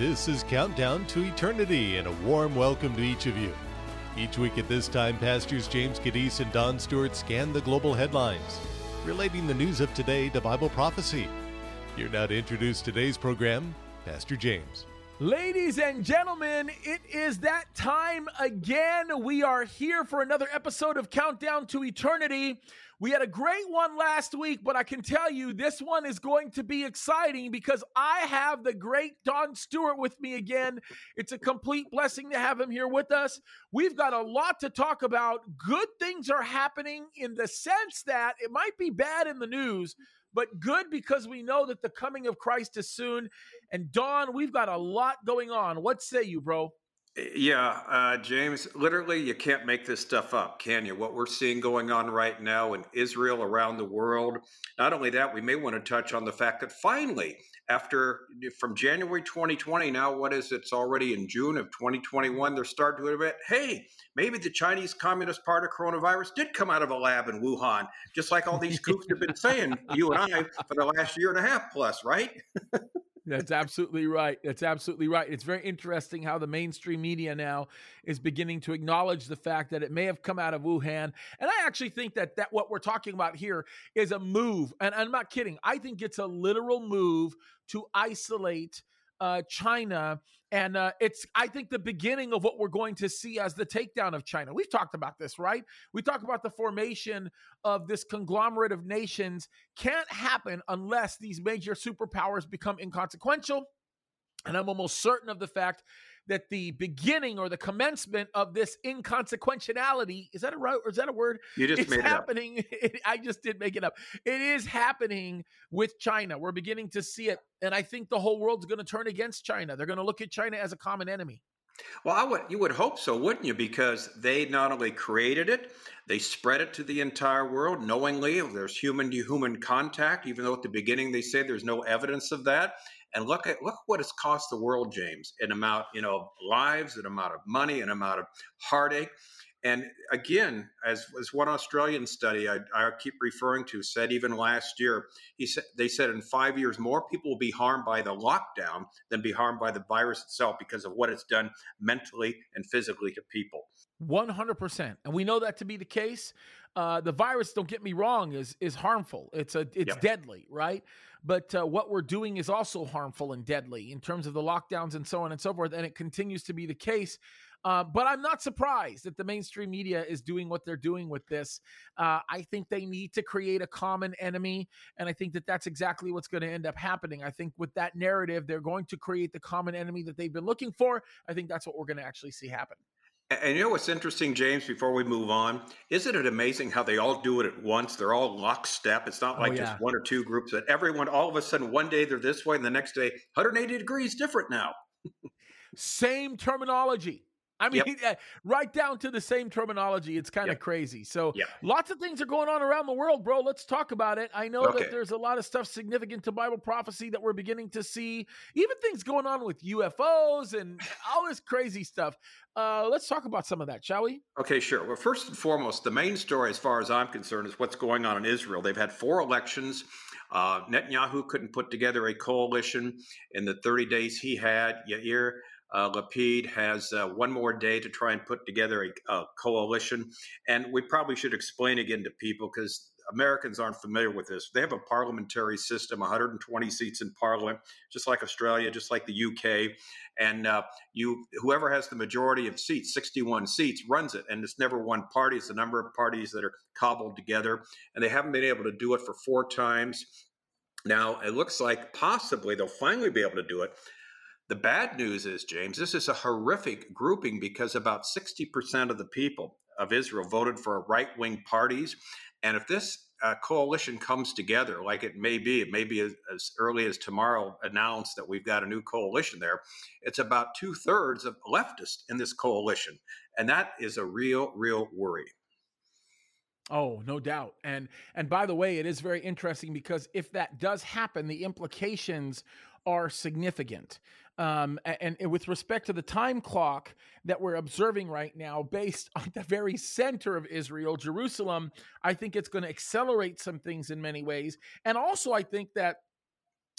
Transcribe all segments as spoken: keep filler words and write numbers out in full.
This is Countdown to Eternity, and a warm welcome to each of you. Each week at this time, Pastors James Cadiz and Don Stewart scan the global headlines, relating the news of today to Bible prophecy. Here now to introduce today's program, Pastor James. Ladies and gentlemen, it is that time again. We are here for another episode of Countdown to Eternity. We had a great one last week, but I can tell you this one is going to be exciting because I have the great Don Stewart with me again. It's a complete blessing to have him here with us. We've got a lot to talk about. Good things are happening in the sense that it might be bad in the news, but good because we know that the coming of Christ is soon. And Don, we've got a lot going on. What say you, bro? Yeah, uh, James, literally you can't make this stuff up, can you? What we're seeing going on right now in Israel, around the world. Not only that, we may want to touch on the fact that finally, after from January twenty twenty, now what is it? It's already in June of twenty twenty-one, they're starting to admit, hey, maybe the Chinese Communist Party coronavirus did come out of a lab in Wuhan, just like all these kooks have been saying, you and I, for the last year and a half plus, right? That's absolutely right. That's absolutely right. It's very interesting how the mainstream media now is beginning to acknowledge the fact that it may have come out of Wuhan. And I actually think that, that what we're talking about here is a move. And I'm not kidding. I think it's a literal move to isolate uh, China. And uh, it's, I think, the beginning of what we're going to see as the takedown of China. We've talked about this, right? We talk about the formation of this conglomerate of nations can't happen unless these major superpowers become inconsequential. And I'm almost certain of the fact that the beginning or the commencement of this inconsequentiality, is that a right, or is that a word? You just it's made happening. it up. It, I just did make it up. It is happening with China. We're beginning to see it. And I think the whole world's going to turn against China. They're going to look at China as a common enemy. Well, I would, you would hope so, wouldn't you? Because they not only created it, they spread it to the entire world knowingly. There's human-to-human contact, even though at the beginning they say there's no evidence of that. And look at look what it's cost the world, James, an amount, you know, lives, an amount of money, an amount of heartache. And again, as, as one Australian study I, I keep referring to said, even last year, he said they said in five years more people will be harmed by the lockdown than be harmed by the virus itself because of what it's done mentally and physically to people. one hundred percent. And we know that to be the case. Uh, the virus, don't get me wrong, is is harmful. It's a it's Yep. deadly, right? But uh, what we're doing is also harmful and deadly in terms of the lockdowns and so on and so forth. And it continues to be the case. Uh, but I'm not surprised that the mainstream media is doing what they're doing with this. Uh, I think they need to create a common enemy. And I think that that's exactly what's going to end up happening. I think with that narrative, they're going to create the common enemy that they've been looking for. I think that's what we're going to actually see happen. And you know what's interesting, James, before we move on? Isn't it amazing how they all do it at once? They're all lockstep. It's not like Oh, yeah. just one or two groups, that everyone, all of a sudden, one day they're this way and the next day, one hundred eighty degrees different now. Same terminology. I mean, Yep. uh, right down to the same terminology. It's kind of Yep. crazy. So Yep. lots of things are going on around the world, bro. Let's talk about it. I know Okay. that there's a lot of stuff significant to Bible prophecy that we're beginning to see, even things going on with U F Os and all this crazy stuff. Uh, let's talk about some of that, shall we? Okay, sure. Well, first and foremost, the main story, as far as I'm concerned, is what's going on in Israel. They've had four elections. Uh, Netanyahu couldn't put together a coalition in the thirty days he had. Yair uh, Lapid has uh, one more day to try and put together a, a coalition. And we probably should explain again to people, because Americans aren't familiar with this. They have a parliamentary system, one hundred twenty seats in parliament, just like Australia, just like the U K. And uh, you, whoever has the majority of seats, sixty-one seats, runs it. And it's never one party. It's a number of parties that are cobbled together. And they haven't been able to do it for four times. Now, it looks like possibly they'll finally be able to do it. The bad news is, James, this is a horrific grouping because about sixty percent of the people of Israel voted for right-wing parties. And if this uh, coalition comes together, like it may be, it may be as, as early as tomorrow announced that we've got a new coalition there, it's about two-thirds of leftists in this coalition. And that is a real, real worry. Oh, no doubt. And and by the way, it is very interesting because if that does happen, the implications are significant. Um, and, and with respect to the time clock that we're observing right now, based on the very center of Israel, Jerusalem, I think it's going to accelerate some things in many ways. And also, I think that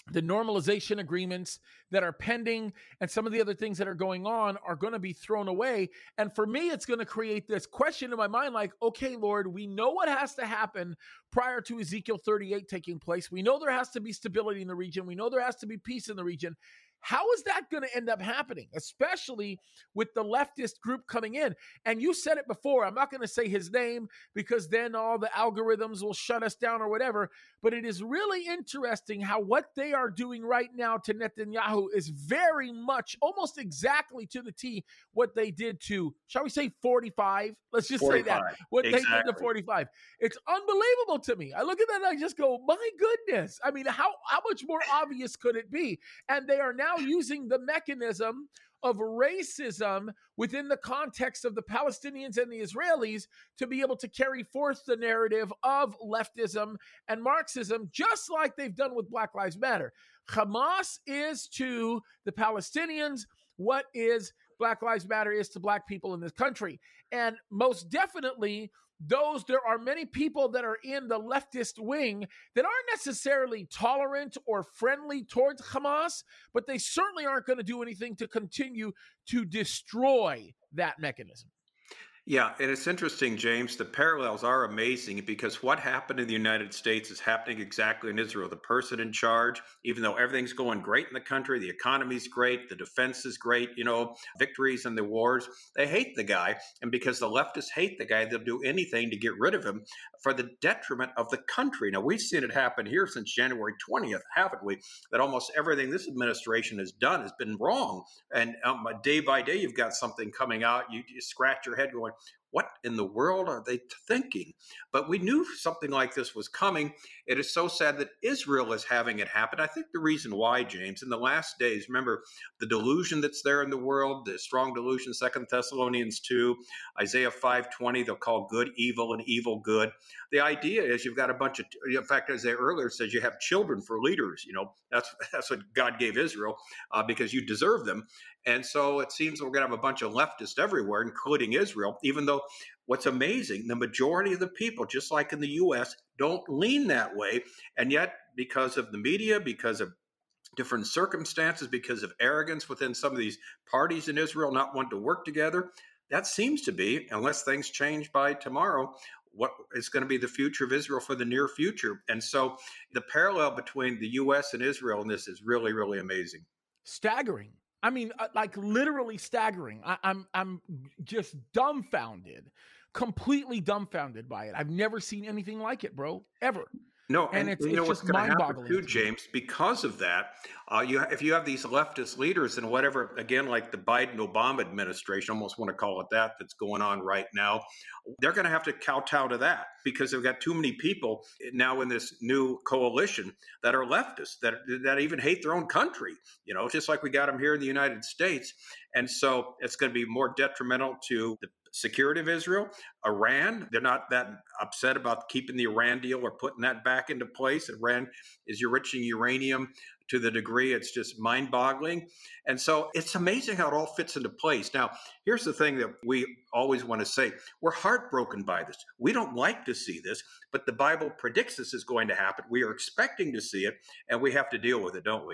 the normalization agreements that are pending and some of the other things that are going on are going to be thrown away. And for me, it's going to create this question in my mind, like, okay, Lord, we know what has to happen prior to Ezekiel thirty-eight taking place. We know there has to be stability in the region. We know there has to be peace in the region. How is that going to end up happening, especially with the leftist group coming in? And you said it before. I'm not going to say his name because then all the algorithms will shut us down or whatever. But it is really interesting how what they are doing right now to Netanyahu is very much, almost exactly to the T, what they did to, shall we say, forty-five? Let's just say that. What exactly. They did to forty-five. It's unbelievable to me. I look at that and I just go, my goodness. I mean, how, how much more obvious could it be? And they are now using the mechanism of racism within the context of the Palestinians and the Israelis to be able to carry forth the narrative of leftism and Marxism, just like they've done with Black Lives Matter. Hamas is to the Palestinians what is Black Lives Matter is to Black people in this country. And most definitely, those there are many people that are in the leftist wing that aren't necessarily tolerant or friendly towards Hamas, but they certainly aren't going to do anything to continue to destroy that mechanism. Yeah, and it's interesting, James. The parallels are amazing because what happened in the United States is happening exactly in Israel. The person in charge, even though everything's going great in the country, the economy's great, the defense is great, you know, victories in the wars, they hate the guy. And because the leftists hate the guy, they'll do anything to get rid of him for the detriment of the country. Now, we've seen it happen here since January twentieth, haven't we? That almost everything this administration has done has been wrong. And um, day by day, you've got something coming out. You, you scratch your head going, what in the world are they thinking? But we knew something like this was coming. It is so sad that Israel is having it happen. I think the reason why, James, in the last days, remember the delusion that's there in the world, the strong delusion, Second Thessalonians two, Isaiah five twenty, they'll call good evil and evil good. The idea is you've got a bunch of, in fact, Isaiah earlier says you have children for leaders. You know, that's that's what God gave Israel uh, because you deserve them. And so it seems we're going to have a bunch of leftists everywhere, including Israel, even though what's amazing, the majority of the people, just like in the U S, don't lean that way. And yet, because of the media, because of different circumstances, because of arrogance within some of these parties in Israel not wanting to work together, that seems to be, unless things change by tomorrow, what is going to be the future of Israel for the near future. And so the parallel between the U S and Israel in this is really, really amazing. Staggering. I mean, like literally staggering. I, I'm I'm just dumbfounded, completely dumbfounded by it. I've never seen anything like it, bro, ever. No, and, and it's, you know it's what's going to happen too, James, because of that. Uh, you if you have these leftist leaders and whatever, again, like the Biden-Obama administration, almost want to call it that, that's going on right now, they're going to have to kowtow to that because they've got too many people now in this new coalition that are leftists, that that even hate their own country, you know, just like we got them here in the United States. And so it's going to be more detrimental to the security of Israel. Iran, they're not that upset about keeping the Iran deal or putting that back into place. Iran is enriching uranium to the degree it's just mind-boggling. And so it's amazing how it all fits into place. Now, here's the thing that we always want to say. We're heartbroken by this. We don't like to see this, but the Bible predicts this is going to happen. We are expecting to see it, and we have to deal with it, don't we?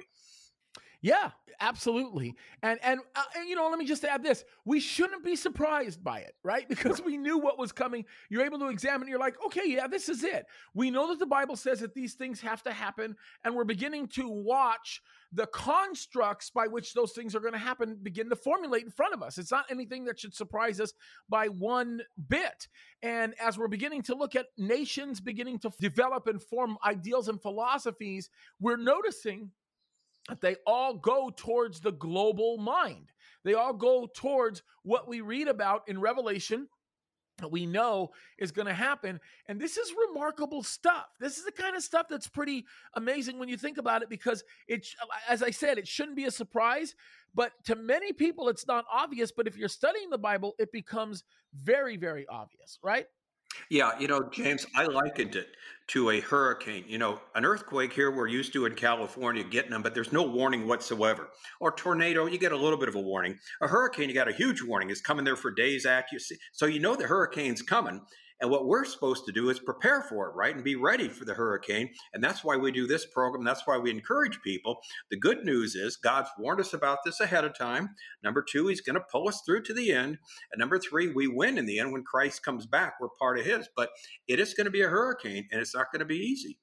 Yeah, absolutely. And, and, uh, and, you know, let me just add this. We shouldn't be surprised by it, right? Because we knew what was coming. You're able to examine, you're like, okay, yeah, this is it. We know that the Bible says that these things have to happen, and we're beginning to watch the constructs by which those things are going to happen begin to formulate in front of us. It's not anything that should surprise us by one bit. And as we're beginning to look at nations beginning to develop and form ideals and philosophies, we're noticing that they all go towards the global mind. They all go towards what we read about in Revelation that we know is going to happen. And this is remarkable stuff. This is the kind of stuff that's pretty amazing when you think about it, because it, as I said, it shouldn't be a surprise, but to many people, it's not obvious. But if you're studying the Bible, it becomes very, very obvious, right? Yeah, you know, James, I likened it to a hurricane. You know, an earthquake here we're used to in California getting them, but there's no warning whatsoever. Or tornado, you get a little bit of a warning. A hurricane, you got a huge warning. It's coming there for days at you. So you know the hurricane's coming. And what we're supposed to do is prepare for it, right? And be ready for the hurricane. And that's why we do this program. That's why we encourage people. The good news is God's warned us about this ahead of time. Number two, he's going to pull us through to the end. And number three, we win in the end. When Christ comes back, we're part of his. But it is going to be a hurricane, and it's not going to be easy.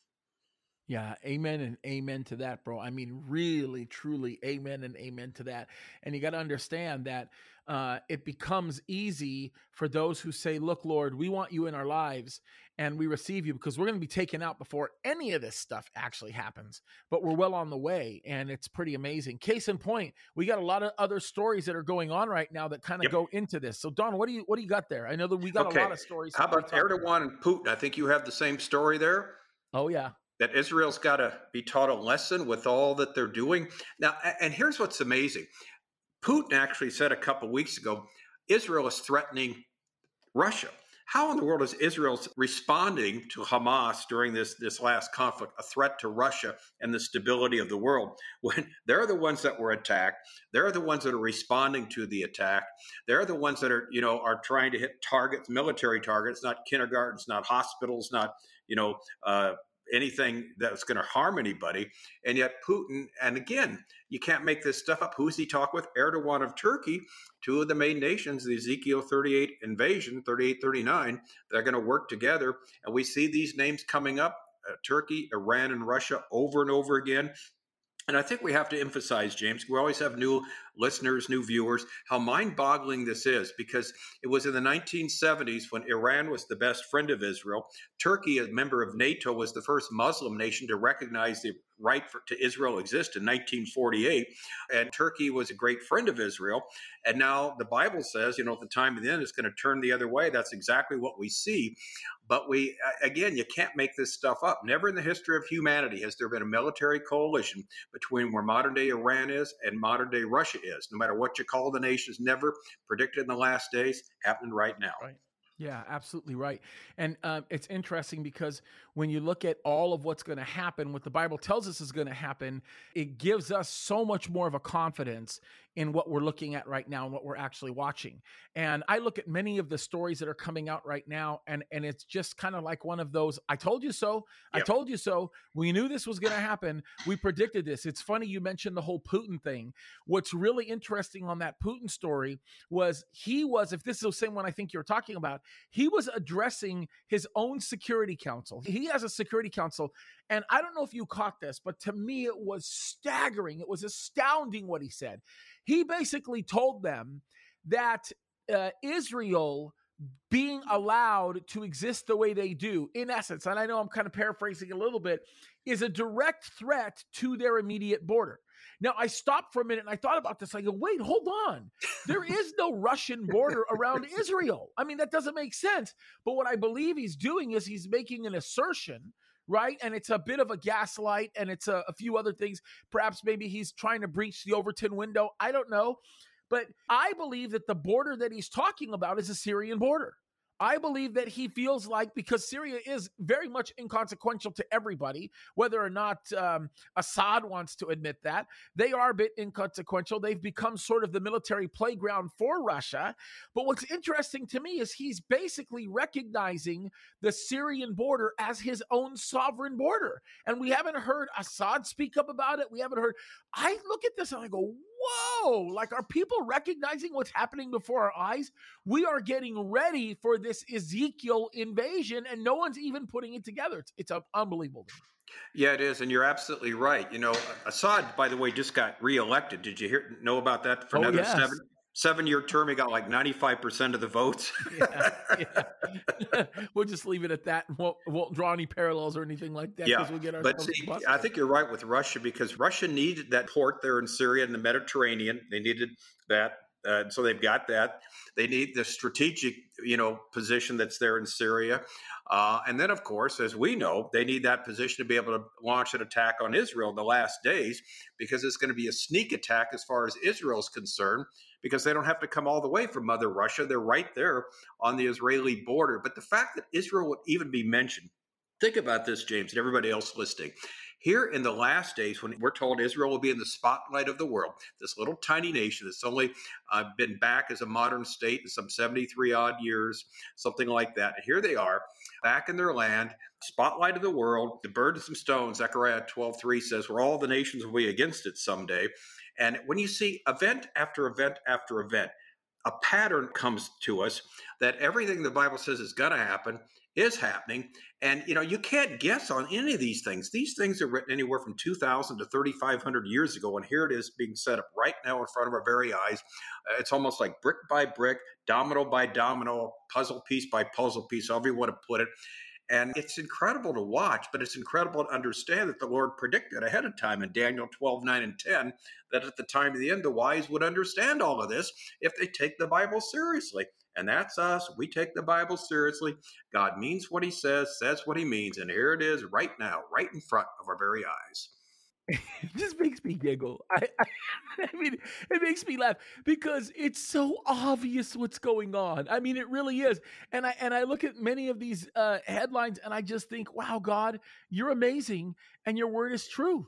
Yeah, amen and amen to that, bro. I mean, really, truly, amen and amen to that. And you got to understand that uh, it becomes easy for those who say, look, Lord, we want you in our lives and we receive you because we're going to be taken out before any of this stuff actually happens. But we're well on the way, and it's pretty amazing. Case in point, we got a lot of other stories that are going on right now that kind of yep. go into this. So, Don, what do you what do you got there? I know that we got okay. a lot of stories. How about Erdogan and Putin? I think you have the same story there. Oh, yeah. That Israel's got to be taught a lesson with all that they're doing. Now, and here's what's amazing. Putin actually said a couple weeks ago, Israel is threatening Russia. How in the world is Israel responding to Hamas during this, this last conflict, a threat to Russia and the stability of the world, when they're the ones that were attacked? They're the ones that are responding to the attack. They're the ones that are, you know, are trying to hit targets, military targets, not kindergartens, not hospitals, not, you know, uh, anything that's going to harm anybody. And yet Putin, and again, you can't make this stuff up. Who's he talk with? Erdogan of Turkey, two of the main nations, the Ezekiel thirty-eight invasion, thirty-eight, thirty-nine, they're going to work together. And we see these names coming up, uh, Turkey, Iran, and Russia over and over again. And I think we have to emphasize, James, we always have new listeners, new viewers, how mind-boggling this is, because it was in the nineteen seventies when Iran was the best friend of Israel. Turkey, a member of NATO, was the first Muslim nation to recognize the right for, to Israel exist in nineteen forty-eight. And Turkey was a great friend of Israel. And now the Bible says, you know, at the time of the end, it's going to turn the other way. That's exactly what we see. But we, again, you can't make this stuff up. Never in the history of humanity has there been a military coalition between where modern day Iran is and modern day Russia is. No matter what you call the nations, never predicted in the last days, happening right now. Right. Yeah, absolutely right. And uh, it's interesting because when you look at all of what's going to happen, what the Bible tells us is going to happen, it gives us so much more of a confidence in what we're looking at right now and what we're actually watching. And I look at many of the stories that are coming out right now, and, and it's just kind of like one of those, I told you so, yep. I told you so. We knew this was going to happen. We predicted this. It's funny you mentioned the whole Putin thing. What's really interesting on that Putin story was he was, if this is the same one I think you're talking about, he was addressing his own Security Council. He has a Security Council, and I don't know if you caught this, but to me it was staggering. It was astounding what he said. He basically told them that uh, Israel being allowed to exist the way they do, in essence, and I know I'm kind of paraphrasing a little bit, is a direct threat to their immediate border. Now, I stopped for a minute and I thought about this. I go, wait, hold on. There is no Russian border around Israel. I mean, that doesn't make sense. But what I believe he's doing is he's making an assertion, right? And it's a bit of a gaslight, and it's a, a few other things. Perhaps maybe he's trying to breach the Overton window. I don't know. But I believe that the border that he's talking about is a Syrian border. I believe that he feels like, because Syria is very much inconsequential to everybody, whether or not um, Assad wants to admit that, they are a bit inconsequential. They've become sort of the military playground for Russia. But what's interesting to me is he's basically recognizing the Syrian border as his own sovereign border. And we haven't heard Assad speak up about it. We haven't heard. I look at this and I go, whoa, like, are people recognizing what's happening before our eyes? We are getting ready for this Ezekiel invasion, and no one's even putting it together. It's, it's unbelievable. Yeah, it is. And you're absolutely right. You know, Assad, by the way, just got reelected. Did you hear know about that for oh, another yes. seven? Seven-year term, he got like ninety-five percent of the votes. yeah, yeah. We'll just leave it at that. Won't, won't draw any parallels or anything like that. Yeah, we'll get but see, I think you're right with Russia, because Russia needed that port there in Syria and the Mediterranean. They needed that. Uh, so they've got that. They need the strategic, you know, position that's there in Syria. Uh, and then, of course, as we know, they need that position to be able to launch an attack on Israel in the last days, because it's going to be a sneak attack as far as Israel is concerned, because they don't have to come all the way from Mother Russia. They're right there on the Israeli border. But the fact that Israel would even be mentioned, think about this, James, and everybody else listening. here in the last days, when we're told Israel will be in the spotlight of the world, this little tiny nation that's only uh, been back as a modern state in some seventy-three odd years, something like that. And here they are, back in their land, spotlight of the world, the bird and some stones, Zechariah twelve three says, where all the nations will be against it someday. And when you see event after event after event, a pattern comes to us that everything the Bible says is going to happen is happening. And, you know, you can't guess on any of these things. These things are written anywhere from two thousand to thirty-five hundred years ago. And here it is being set up right now in front of our very eyes. Uh, it's almost like brick by brick, domino by domino, puzzle piece by puzzle piece, however you want to put it. And it's incredible to watch, but it's incredible to understand that the Lord predicted ahead of time in Daniel twelve, nine, and ten, that at the time of the end, the wise would understand all of this if they take the Bible seriously. And that's us. We take the Bible seriously. God means what he says, says what he means. And here it is right now, right in front of our very eyes. It just makes me giggle. I, I, I mean, it makes me laugh because it's so obvious what's going on. I mean, it really is. And I and I look at many of these uh, headlines and I just think, wow, God, you're amazing, and your word is true.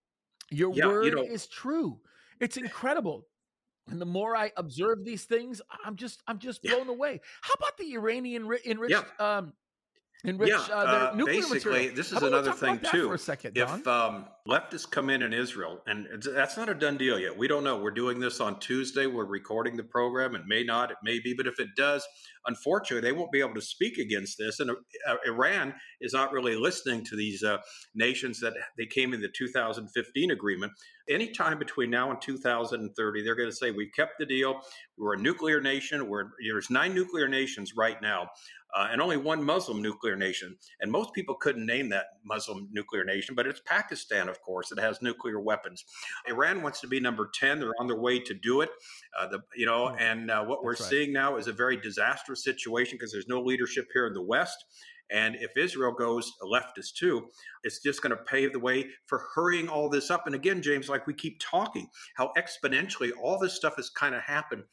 Your Yeah, word you know, is true. It's incredible. And the more I observe these things, I'm just I'm just yeah, blown away. How about the Iranian ri- enriched yeah. um, enrich Yeah, uh, their uh, nuclear basically, material? this How is about we another talk thing about that for too. a second, Don? If um, leftists come in in Israel, and it's- that's not a done deal yet. We don't know. We're doing this on Tuesday. We're recording the program. It may not. It may be. But if it does, unfortunately, they won't be able to speak against this. And uh, Iran is not really listening to these uh, nations that they came in the two thousand fifteen agreement. Anytime between now and two thousand thirty, they're going to say, we've kept the deal. We're a nuclear nation. We're, there's nine nuclear nations right now. Uh, and only one Muslim nuclear nation. And most people couldn't name that Muslim nuclear nation, but it's Pakistan, of course. It has nuclear weapons. Iran wants to be number ten. They're on their way to do it. Uh, the, you know, Yeah, and uh, what we're that's right. seeing now is a very disastrous situation because there's no leadership here in the West. And if Israel goes leftist too, it's just going to pave the way for hurrying all this up. And again, James, like we keep talking, how exponentially all this stuff has kind of happened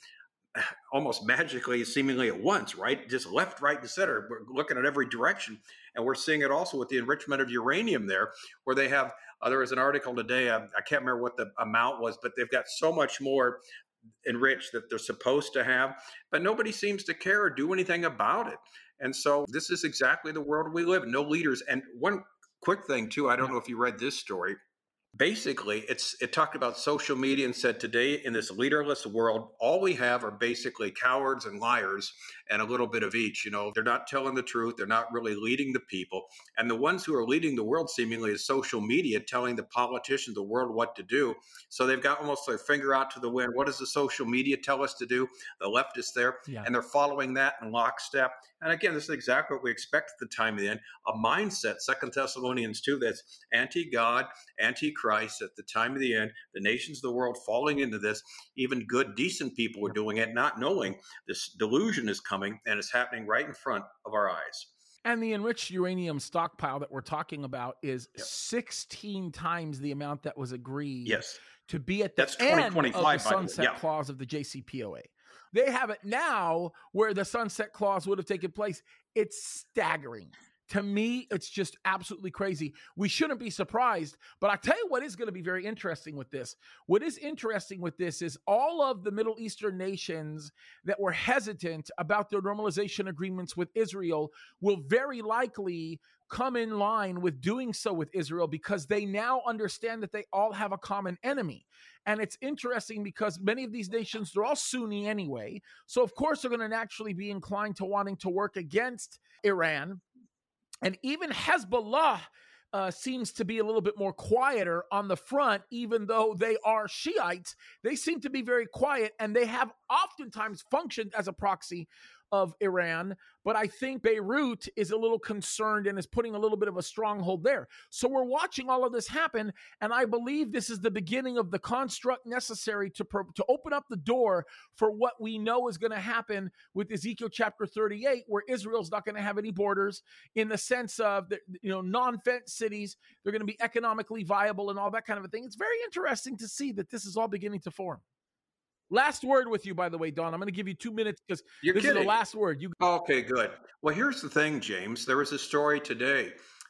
almost magically, seemingly at once, right? Just left, right, and center. We're looking at every direction. And we're seeing it also with the enrichment of uranium there, where they have, uh, there was an article today, uh, I can't remember what the amount was, but they've got so much more enriched that they're supposed to have, but nobody seems to care or do anything about it. And so this is exactly the world we live in, no leaders. And one quick thing too, I don't Yeah. know if you read this story. Basically, it's it talked about social media and said today in this leaderless world, all we have are basically cowards and liars and a little bit of each. You know, they're not telling the truth. They're not really leading the people. And the ones who are leading the world seemingly is social media telling the politicians, the world what to do. So they've got almost their finger out to the wind. What does the social media tell us to do? The leftists there, Yeah. and they're following that in lockstep. And again, this is exactly what we expect at the time of the end, a mindset, Second Thessalonians two, that's anti-God, anti-Christ at the time of the end, the nations of the world falling into this, even good, decent people are doing it, not knowing this delusion is coming, and it's happening right in front of our eyes. And the enriched uranium stockpile that we're talking about is Yep. sixteen times the amount that was agreed Yes. to be at the That's end of the 2025, by the way. sunset Yeah. clause of the J C P O A. They have it now where the sunset clause would have taken place. It's staggering. To me, it's just absolutely crazy. We shouldn't be surprised, but I tell you what is going to be very interesting with this. What is interesting with this is all of the Middle Eastern nations that were hesitant about their normalization agreements with Israel will very likely come in line with doing so with Israel because they now understand that they all have a common enemy. And it's interesting because many of these nations, they're all Sunni anyway. So of course they're going to naturally be inclined to wanting to work against Iran. And even Hezbollah uh, seems to be a little bit more quieter on the front, even though they are Shiites. They seem to be very quiet, and they have oftentimes functioned as a proxy of Iran. But I think Beirut is a little concerned and is putting a little bit of a stronghold there. So we're watching all of this happen, and I believe this is the beginning of the construct necessary to, pro- to open up the door for what we know is going to happen with Ezekiel chapter thirty-eight, where Israel's not going to have any borders in the sense of, the, you know, non-fenced cities. They're going to be economically viable and all that kind of a thing. It's very interesting to see that this is all beginning to form. Last word with you, by the way, Don. I'm going to give you two minutes because You're this kidding. is the last word. You Okay, good. Well, here's the thing, James. There was a story today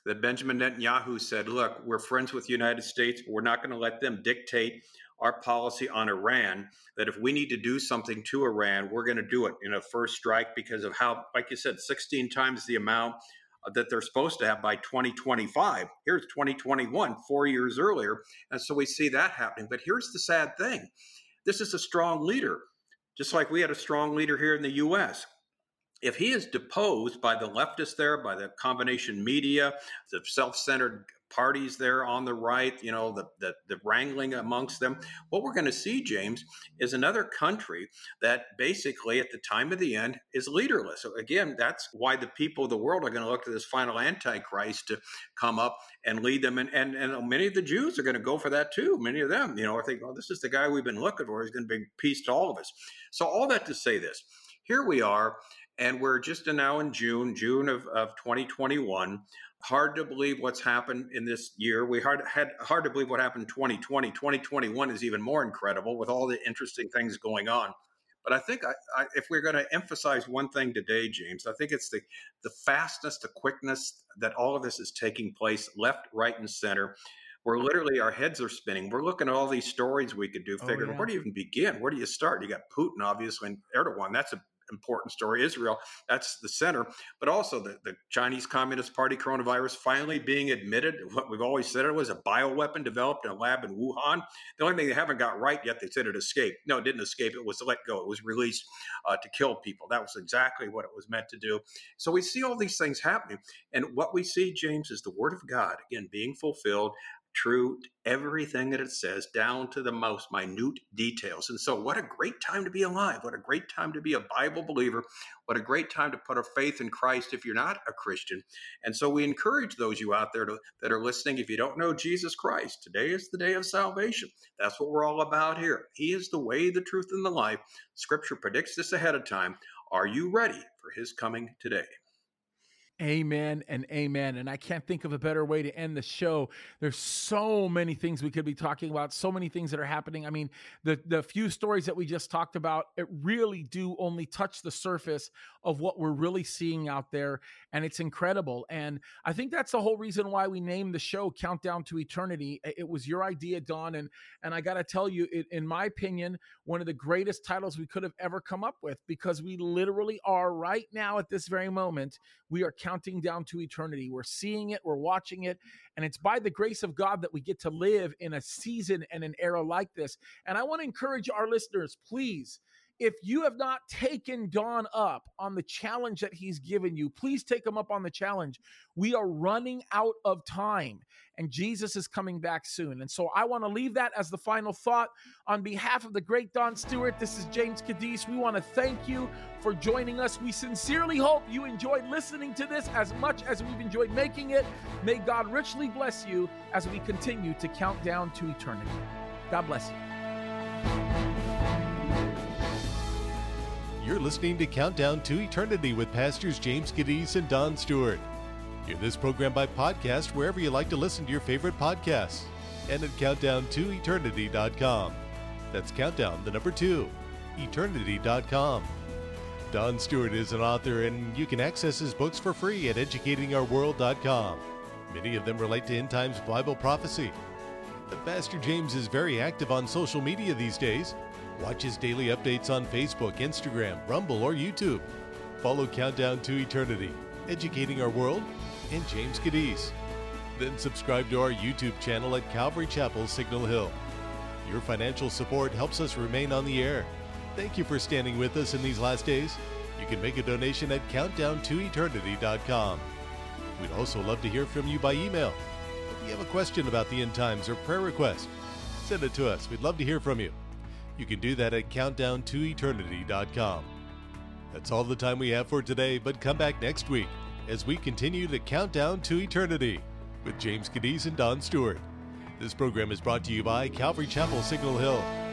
that Benjamin Netanyahu said, look, we're friends with the United States, but we're not going to let them dictate our policy on Iran, that if we need to do something to Iran, we're going to do it in a first strike because of how, like you said, sixteen times the amount that they're supposed to have by twenty twenty-five. Here's twenty twenty-one, four years earlier. And so we see that happening. But here's the sad thing. This is a strong leader, just like we had a strong leader here in the U S. If he is deposed by the leftists there, by the combination media, the self-centered parties there on the right, you know, the, the, the wrangling amongst them, what we're going to see, James, is another country that basically at the time of the end is leaderless. So again, that's why the people of the world are going to look to this final Antichrist to come up and lead them. And, and, and many of the Jews are going to go for that too. Many of them, you know, are thinking, oh, this is the guy we've been looking for. He's going to bring peace to all of us. So all that to say this, here we are, and we're just now in June, June of, of twenty twenty-one. Hard to believe what's happened in this year. We hard, had hard to believe what happened in twenty twenty. twenty twenty-one is even more incredible with all the interesting things going on. But I think I, I, if we're going to emphasize one thing today, James, I think it's the, the fastness, the quickness that all of this is taking place left, right, and center. Where literally our heads are spinning. We're looking at all these stories we could do, figuring, oh, yeah. Where do you even begin? Where do you start? You got Putin, obviously, and Erdogan. That's a important story. Israel, that's the center, but also the, the Chinese Communist Party coronavirus finally being admitted. What we've always said it was a bioweapon developed in a lab in Wuhan. The only thing they haven't got right yet, they said it escaped. No, it didn't escape. It was let go. It was released uh, to kill people. That was exactly what it was meant to do. So we see all these things happening. And what we see, James, is the word of God, again, being fulfilled, true to everything that it says, down to the most minute details. And so what a great time to be alive. What a great time to be a Bible believer. What a great time to put our faith in Christ if you're not a Christian. And so we encourage those of you out there to, that are listening, if you don't know Jesus Christ, today is the day of salvation. That's what we're all about here. He is the way, the truth, and the life. Scripture predicts this ahead of time. Are you ready for his coming today? Amen and amen. And I can't think of a better way to end the show. There's so many things we could be talking about, so many things that are happening. I mean, the, the few stories that we just talked about, it really do only touch the surface of what we're really seeing out there. And it's incredible. And I think that's the whole reason why we named the show Countdown to Eternity. It was your idea, Don. And, and I got to tell you, it, in my opinion, one of the greatest titles we could have ever come up with, because we literally are right now at this very moment, we are counting down to eternity. We're seeing it, we're watching it, and it's by the grace of God that we get to live in a season and an era like this. And I want to encourage our listeners, please, if you have not taken Don up on the challenge that he's given you, please take him up on the challenge. We are running out of time, and Jesus is coming back soon. And so I want to leave that as the final thought. On behalf of the great Don Stewart, this is James Cadiz. We want to thank you for joining us. We sincerely hope you enjoyed listening to this as much as we've enjoyed making it. May God richly bless you as we continue to count down to eternity. God bless you. You're listening to Countdown to Eternity with Pastors James Cadiz and Don Stewart. Hear this program by podcast wherever you like to listen to your favorite podcasts, and at countdown to eternity dot com. That's countdown, the number two, eternity dot com. Don Stewart is an author, and you can access his books for free at educating our world dot com. Many of them relate to end times Bible prophecy. But Pastor James is very active on social media these days. Watch his daily updates on Facebook, Instagram, Rumble, or YouTube. Follow Countdown to Eternity, Educating Our World, and James Cadiz. Then subscribe to our YouTube channel at Calvary Chapel, Signal Hill. Your financial support helps us remain on the air. Thank you for standing with us in these last days. You can make a donation at countdown to eternity dot com. We'd also love to hear from you by email. If you have a question about the end times or prayer request, send it to us. We'd love to hear from you. You can do that at countdown to eternity dot com. That's all the time we have for today, but come back next week as we continue to count down to eternity with James Cadiz and Don Stewart. This program is brought to you by Calvary Chapel, Signal Hill.